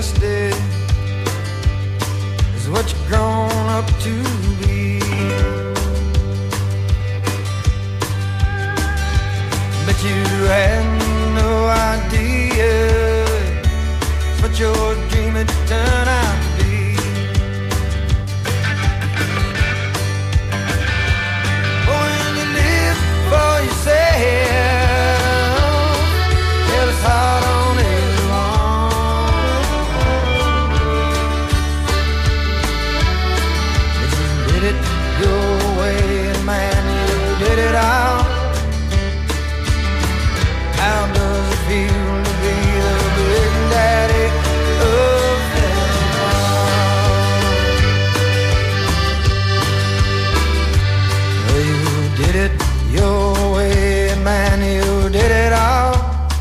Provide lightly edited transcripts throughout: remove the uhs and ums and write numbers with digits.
twisted is what you're grown up to be. But you had no idea what your dream had turned out to be. But when you live for yourself, hell is hard on everyone. But you did it your way, and man, you did it all. How does it feel to be the big daddy of them all? Well, you did it your way, and man, you did it all.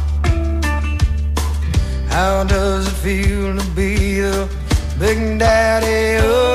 How does it feel to be the big daddy of them all?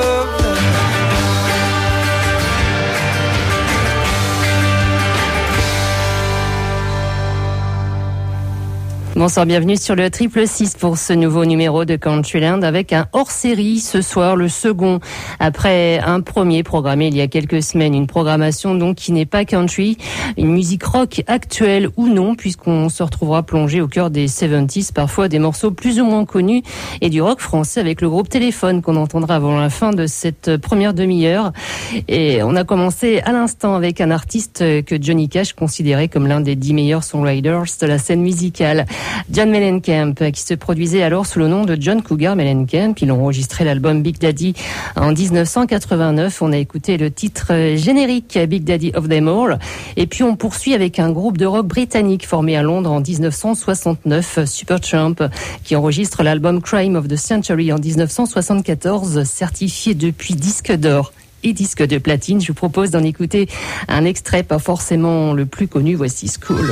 Bonsoir, bienvenue sur le 666 pour ce nouveau numéro de Countryland avec un hors-série ce soir, le second, après un premier programmé il y a quelques semaines. Une programmation donc qui n'est pas country, une musique rock actuelle ou non, puisqu'on se retrouvera plongé au cœur des 70s, parfois des morceaux plus ou moins connus, et du rock français avec le groupe Téléphone qu'on entendra avant la fin de cette première demi-heure. Et on a commencé à l'instant avec un artiste que Johnny Cash considérait comme l'un des 10 meilleurs songwriters de la scène musicale. John Mellencamp, qui se produisait alors sous le nom de John Cougar Mellencamp. Il a enregistré l'album Big Daddy en 1989. On a écouté le titre générique Big Daddy of Them All. Et puis on poursuit avec un groupe de rock britannique formé à Londres en 1969, Supertramp, qui enregistre l'album Crime of the Century en 1974, certifié depuis disque d'or et disque de platine. Je vous propose d'en écouter un extrait, pas forcément le plus connu. Voici School.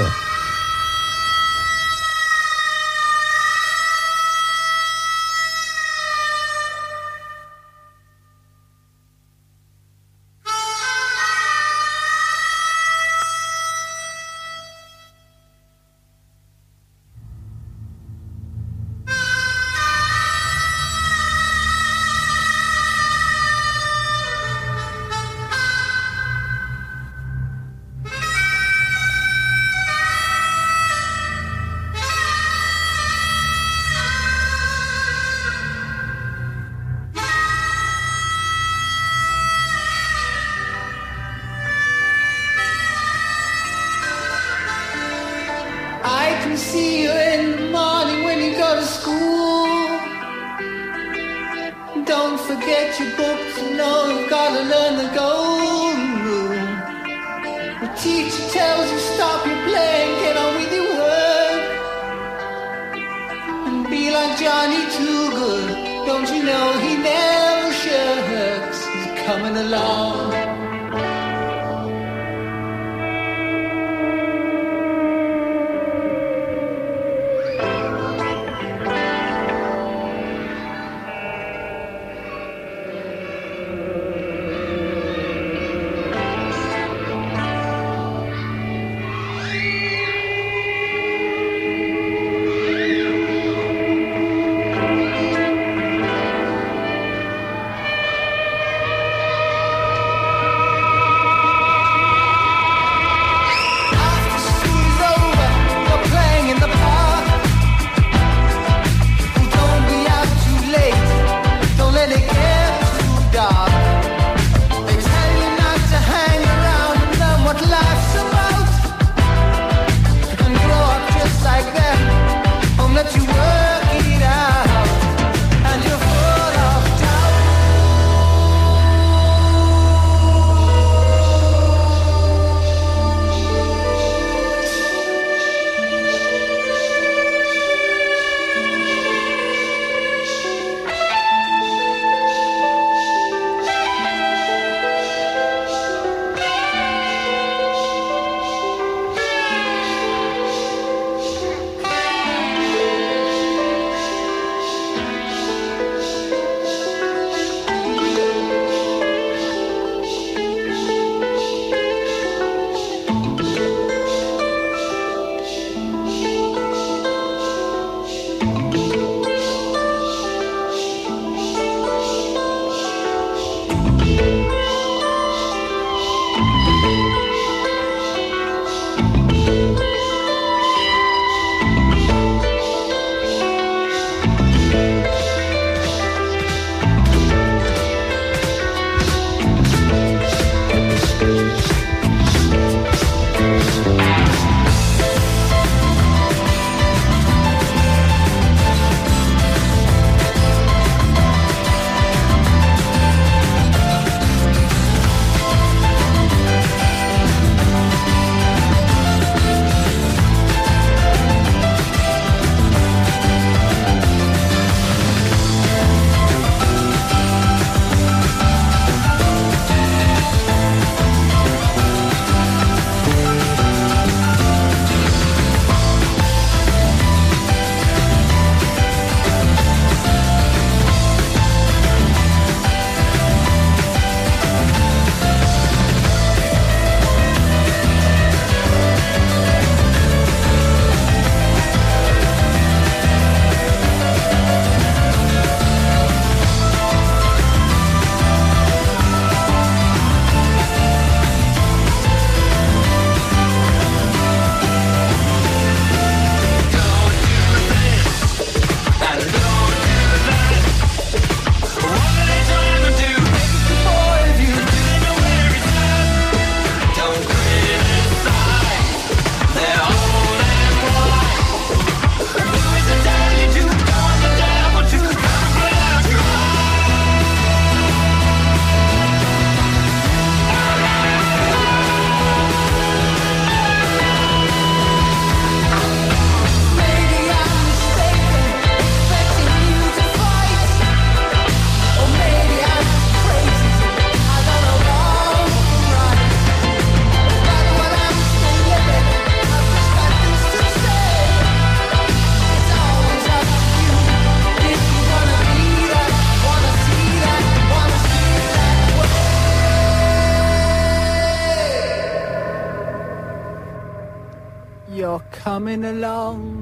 coming along.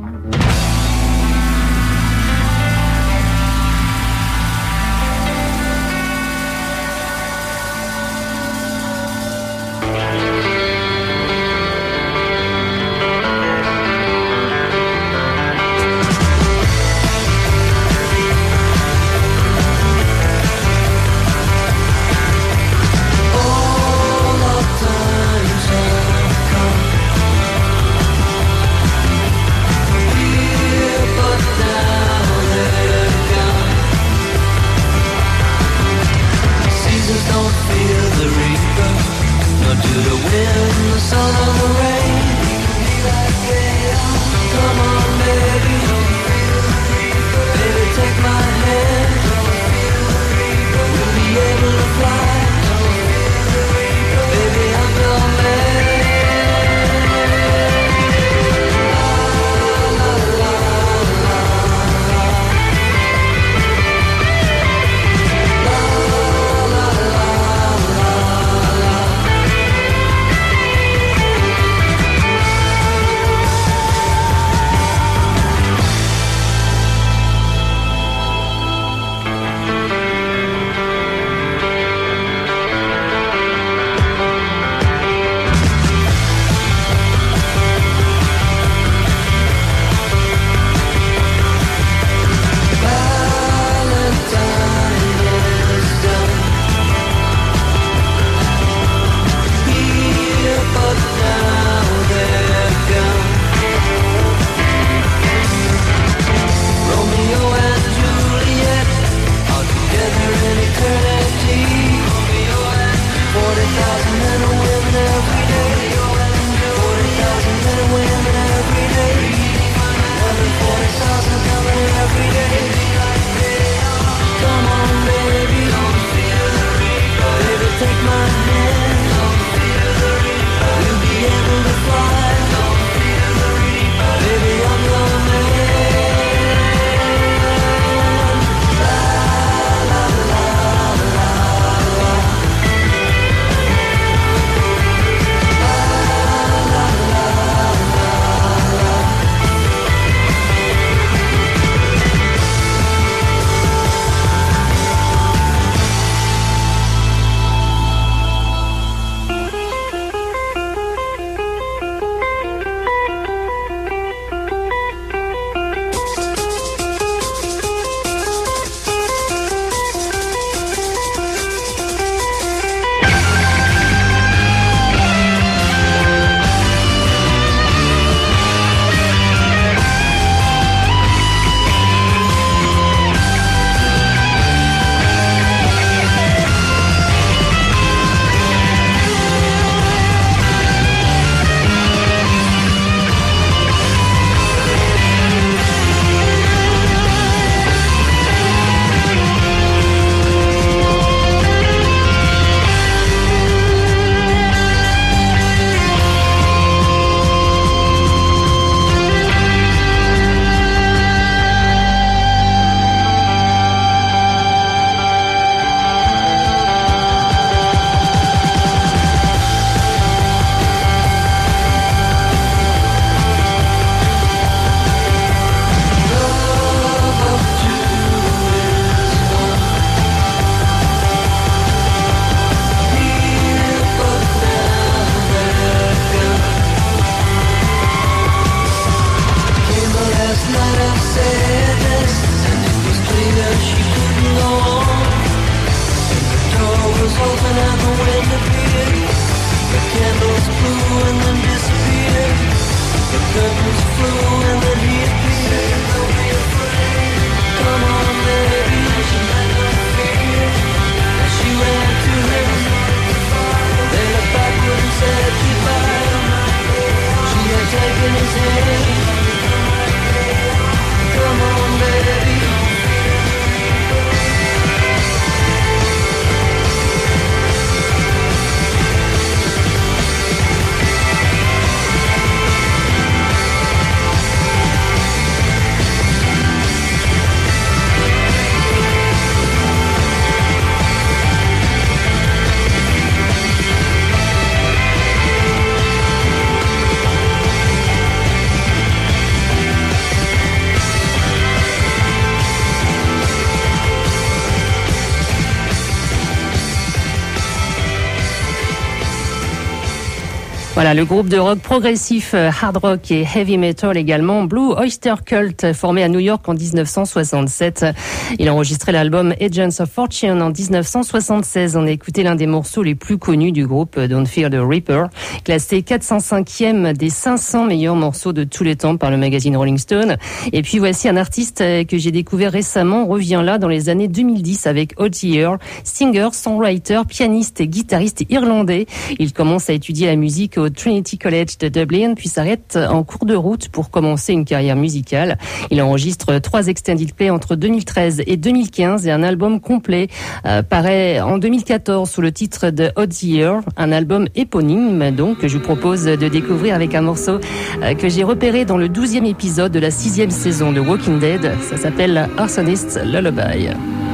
Voilà, le groupe de rock progressif, hard rock et heavy metal également, Blue Oyster Cult, formé à New York en 1967. Il a enregistré l'album Agents of Fortune en 1976. On a écouté l'un des morceaux les plus connus du groupe, Don't Fear the Reaper, classé 405e des 500 meilleurs morceaux de tous les temps par le magazine Rolling Stone. Et puis voici un artiste que j'ai découvert récemment, revient là dans les années 2010 avec Ozzy Earl, singer, songwriter, pianiste et guitariste irlandais. Il commence à étudier la musique au Trinity College de Dublin, puis s'arrête en cours de route pour commencer une carrière musicale. Il enregistre 3 extended play entre 2013 et 2015 et un album complet paraît en 2014 sous le titre de Ozzy Earl, un album éponyme donc que je vous propose de découvrir avec un morceau que j'ai repéré dans le 12e épisode de la 6e saison de Walking Dead. Ça s'appelle Arsonist's Lullaby.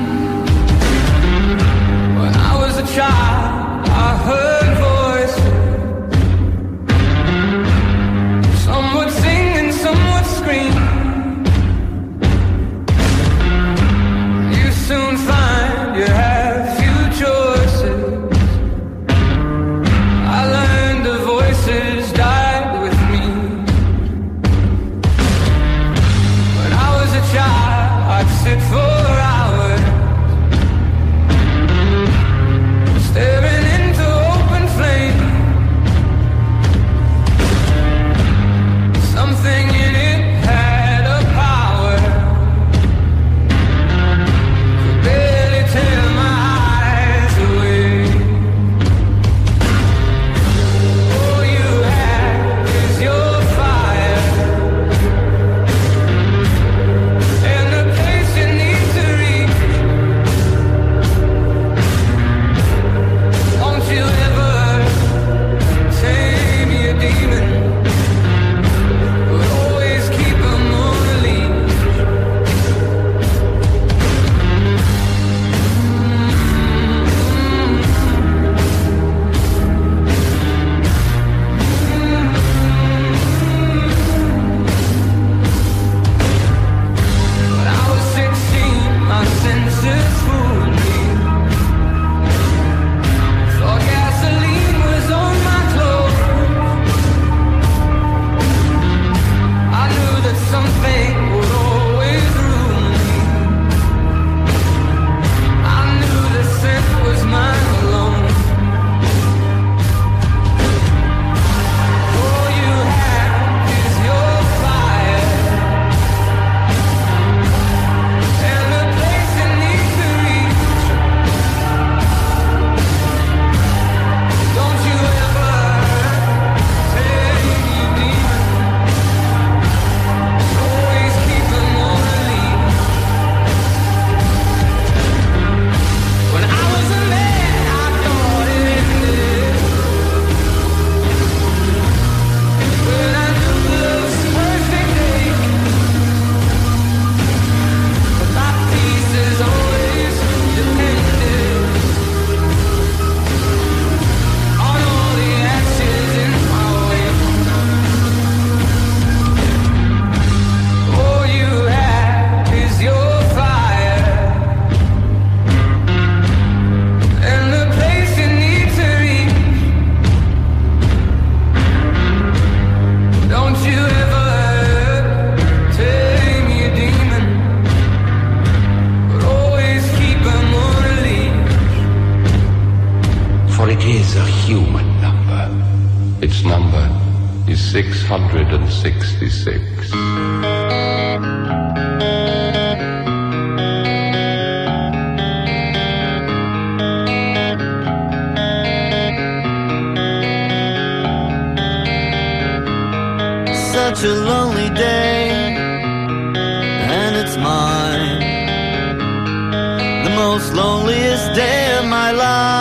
When I was a child, I heard voices. Some would sing and some would scream. You soon find you have few choices. I learned the voices died with me. When I was a child, I'd sit for hours staring into open flame. Something in it had a power. Could barely tear my eyes away. All you have is your fire and the place you need to reach. Don't you ever tame your demon, but always keep 'em on a leash. When I was 16, my senses fooled me. Thought gasoline was on my clothes. I knew that something would always ruin me. I knew the scent was mine alone. All you have is your fire and the place you need to reach. Don't you ever tame your demon, always keep 'em on a leash. When I was a man, I thought it ended. When I knew love's perfect day, but my peace is always dependent on all the ashes in my way. All you have is your fire and the place you need to reach. Don't you ever tame your demon, but always keep 'em on a leash. For it is a human number. Its number is 666. Such a lonely day, and it's mine. The most loneliest day of my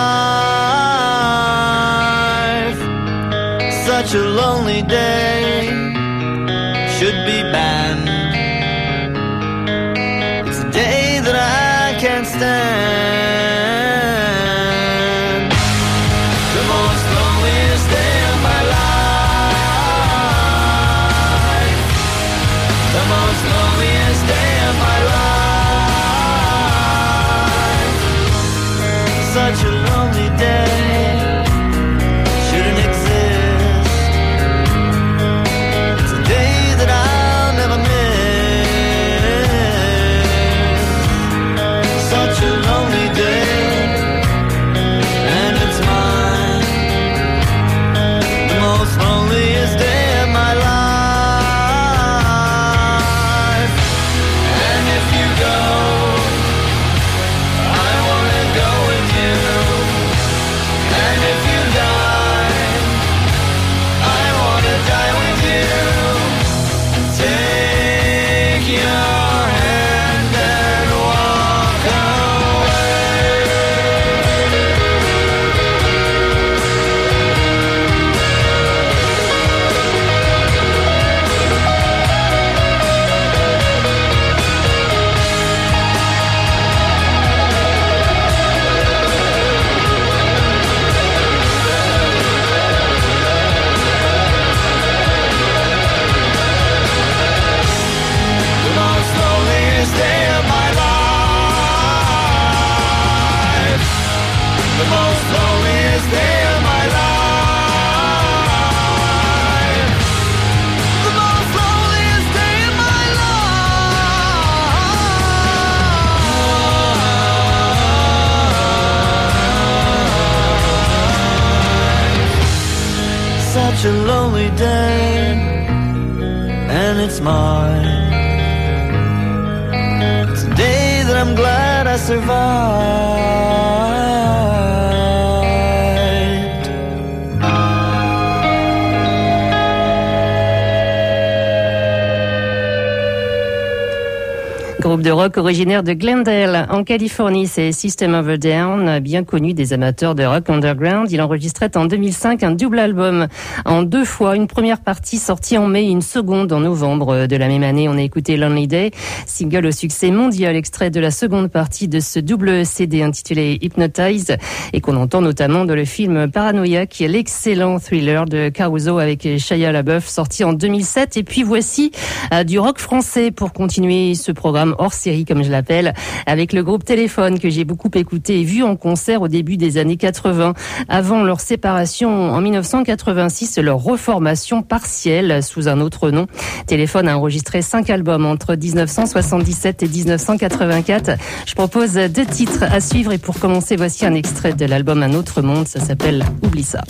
life. Such a lonely day, should be banned. It's a day that I can't stand. The most loneliest day of my life. The most loneliest day of my life. Such a lonely day shouldn't exist. such a lonely day, and it's mine. It's a day that I'm glad I survived. Groupe de rock originaire de Glendale, en Californie, c'est System of a Down, bien connu des amateurs de rock underground. Il enregistrait en 2005 un double album en 2 fois, une première partie sortie en mai et une seconde en novembre de la même année. On a écouté Lonely Day, single au succès mondial, extrait de la seconde partie de ce double CD intitulé Hypnotize et qu'on entend notamment dans le film Paranoia, qui est l'excellent thriller de Caruso avec Shia LaBeouf, sorti en 2007. Et puis voici du rock français pour continuer ce programme hors série, comme je l'appelle, avec le groupe Téléphone, que j'ai beaucoup écouté et vu en concert au début des années 80. Avant leur séparation en 1986, leur reformation partielle sous un autre nom. Téléphone a enregistré 5 albums entre 1977 et 1984. Je propose 2 titres à suivre et pour commencer, voici un extrait de l'album Un autre monde. Ça s'appelle Oublie ça.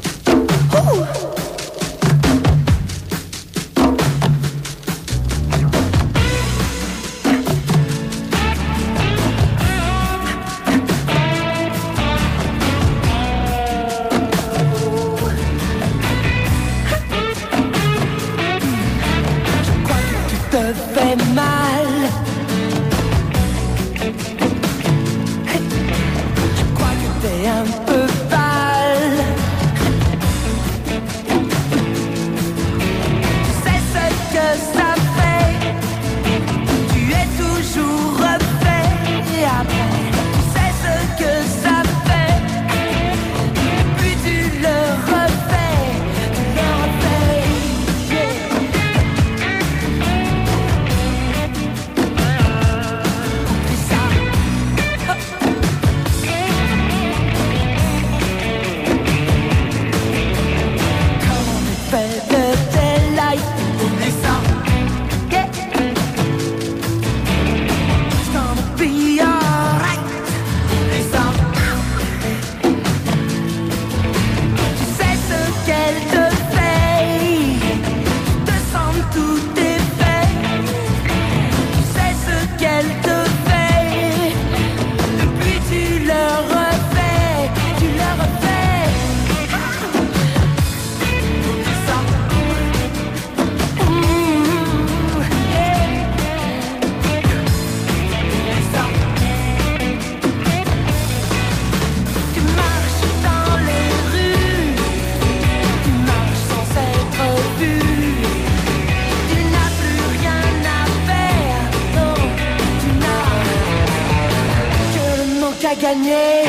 Gagner.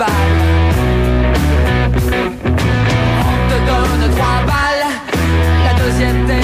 balles. On te donne 3 balles, la deuxième t'es un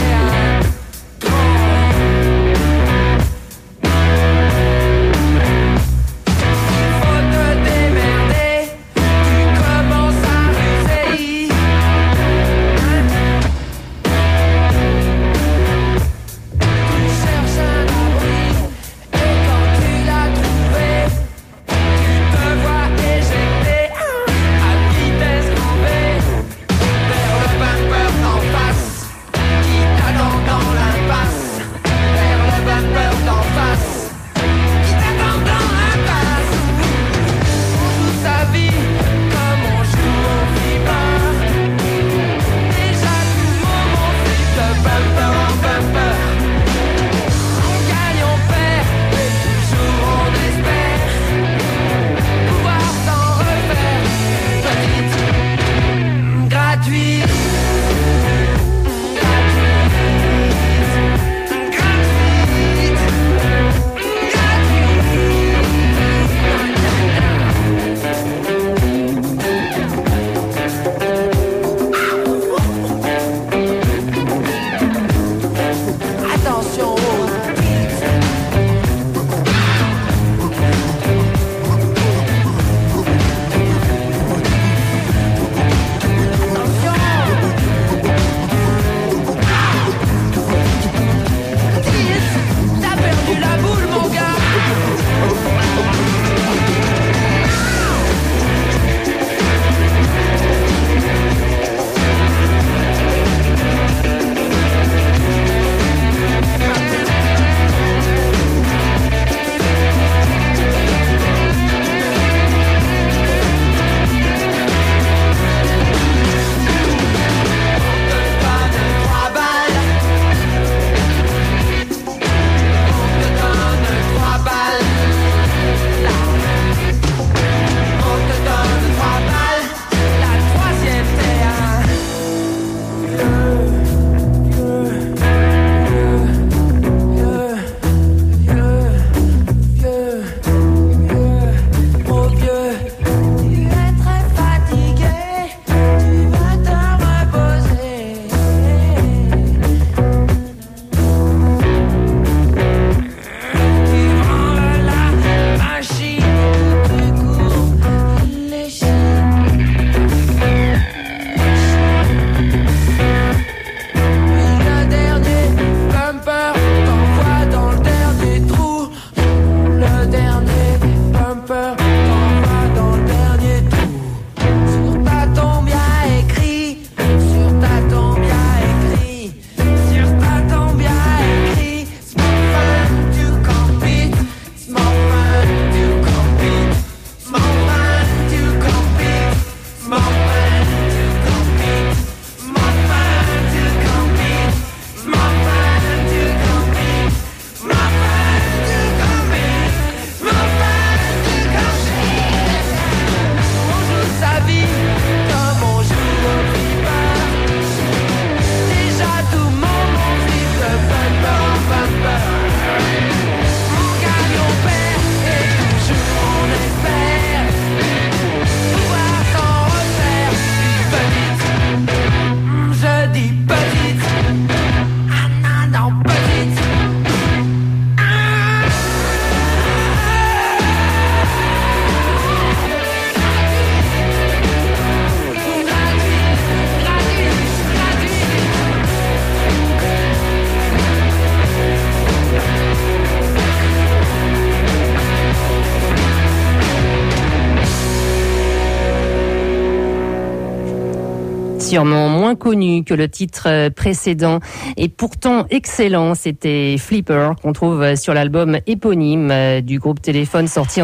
sûrement moins connu que le titre précédent et pourtant excellent. C'était Flipper qu'on trouve sur l'album éponyme du groupe Téléphone sorti en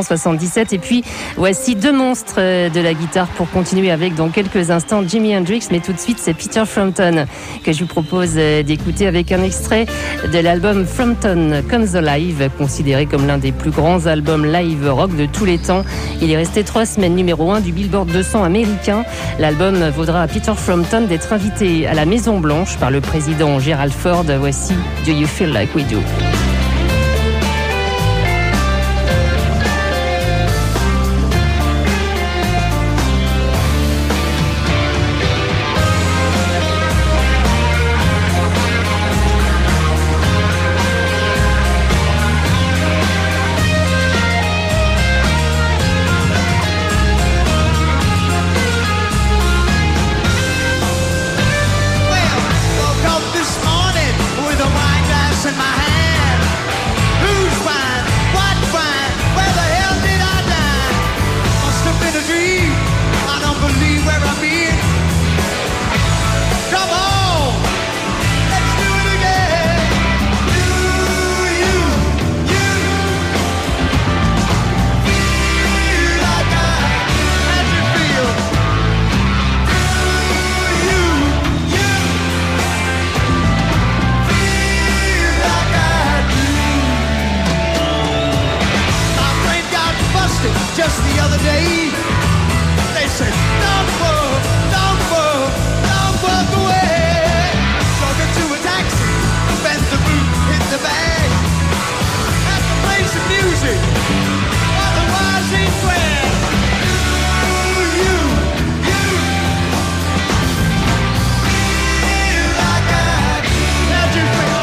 1977. Et puis voici deux monstres de la guitare pour continuer avec dans quelques instants Jimi Hendrix, mais tout de suite c'est Peter Frampton que je vous propose d'écouter avec un extrait de l'album Frampton Comes Alive, considéré comme l'un des plus grands albums live rock de tous les temps. Il est resté 3 semaines numéro 1 du Billboard 200 américain. L'album vaudra à Peter Frampton d'être invité à la Maison Blanche par le président Gerald Ford. Voici Do You Feel Like We Do? just the other day. They said, don't walk away. Talk into a taxi, bend the boot, hit the bag. Have to play some music, otherwise ain't glad. You feel like I do. How'd you feel?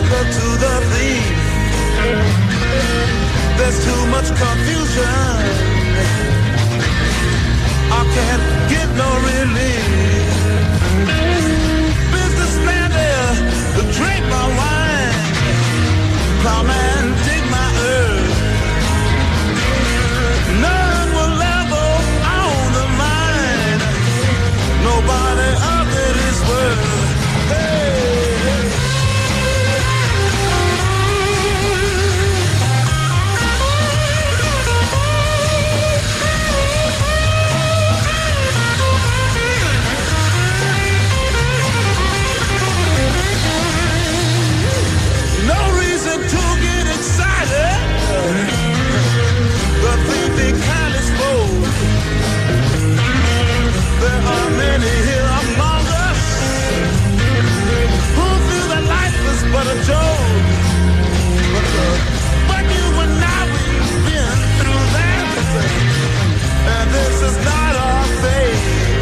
joker to the thief. There's too much confusion. I can't get no relief. Businessman there, drink my wine. Plowman, dig my earth. None will ever own the mine. Nobody of it is worth. But a joke. But you and I, we've been through that. And this is not our fate.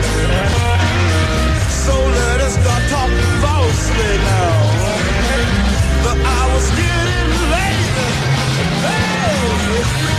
So let us not talk falsely now. The hour's getting late. Hey!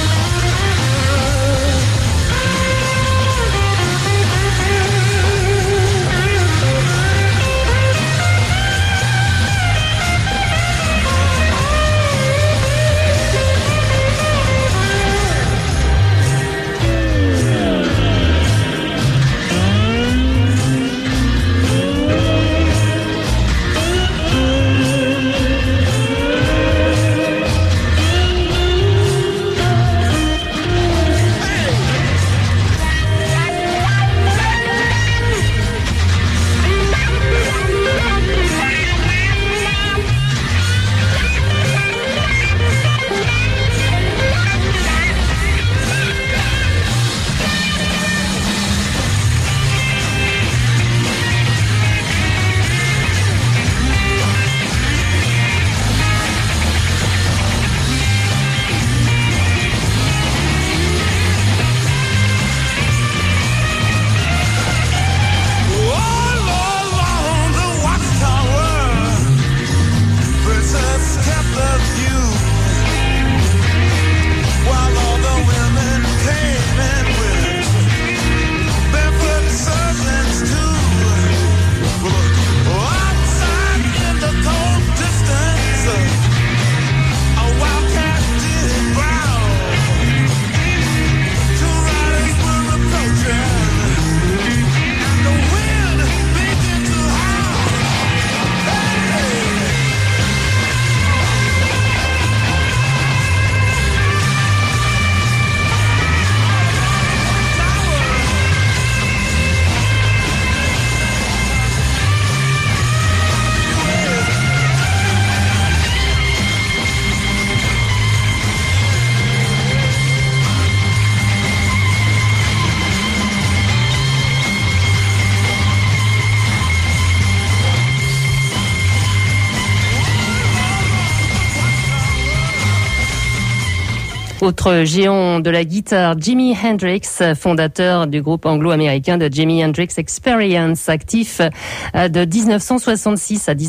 Autre géant de la guitare, Jimi Hendrix, fondateur du groupe anglo-américain de Jimi Hendrix Experience, actif de 1966 à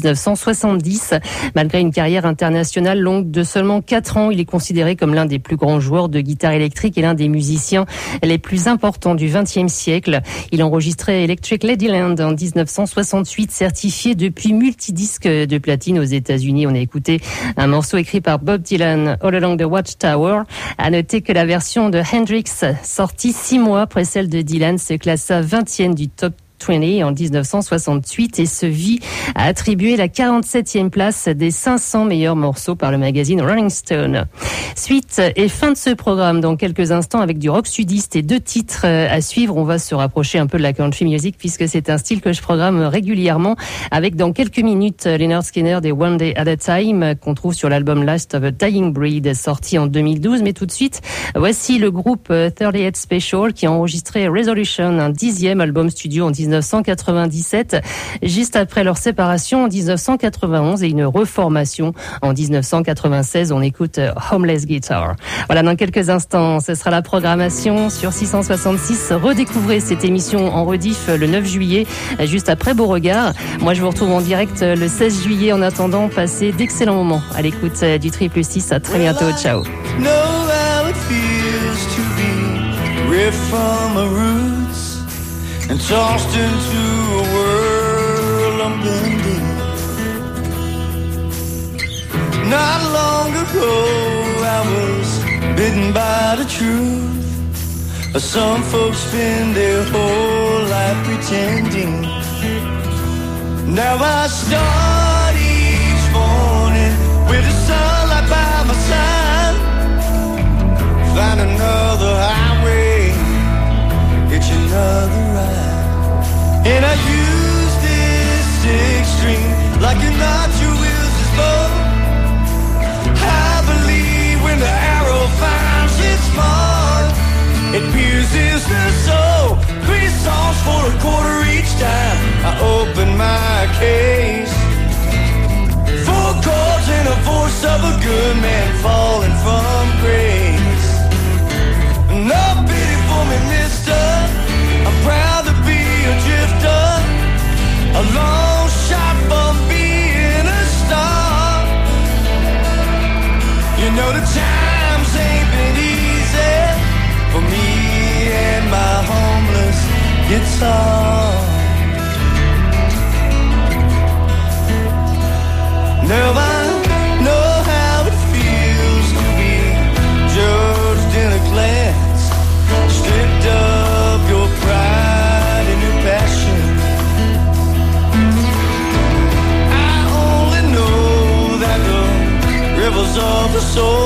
1970. Malgré une carrière internationale longue de seulement 4 ans, il est considéré comme l'un des plus grands joueurs de guitare électrique et l'un des musiciens les plus importants du XXe siècle. Il a enregistré Electric Ladyland en 1968, certifié depuis multidisque de platine aux États-Unis. On a écouté un morceau écrit par Bob Dylan, All Along the Watchtower. À noter que la version de Hendrix, sortie 6 mois après celle de Dylan, se classa 20e du top 20 en 1968 et se vit à attribuer la 47e place des 500 meilleurs morceaux par le magazine Rolling Stone. Suite et fin de ce programme dans quelques instants avec du rock sudiste et 2 titres à suivre. On va se rapprocher un peu de la country music puisque c'est un style que je programme régulièrement avec dans quelques minutes Lynyrd Skynyrd des One Day at a Time qu'on trouve sur l'album Last of a Dying Breed sorti en 2012. Mais tout de suite, voici le groupe 38 Special qui a enregistré Resolution, un 10e album studio en 19 1997, juste après leur séparation en 1991 et une reformation en 1996. On écoute Homeless Guitar. Voilà, dans quelques instants, ce sera la programmation sur 666. Redécouvrez cette émission en rediff le 9 juillet, juste après Beauregard. Moi, je vous retrouve en direct le 16 juillet. En attendant, passez d'excellents moments à l'écoute du Triple 6. À très bientôt. Ciao. Know how it feels to be ripped from my roots and tossed into a world unbending. Not long ago I was bitten by the truth. Some folks spend their whole life pretending. Now I start each morning with the sunlight by my side. Find another highway, hitch another ride. And I use this six string like a knot your wheels is bow. I believe when the arrow finds its mark, it pierces the soul. 3 songs for a quarter each time I open my case. 4 chords and a voice of a good man falling from grace. No pity for me, mister, I'm proud to be a drifter, a long shot from being a star. You know the times ain't been easy for me and my homeless guitar. Now I know how it feels to be judged in a glance, stripped of your pride and your passion. I only know that the rivers of the soul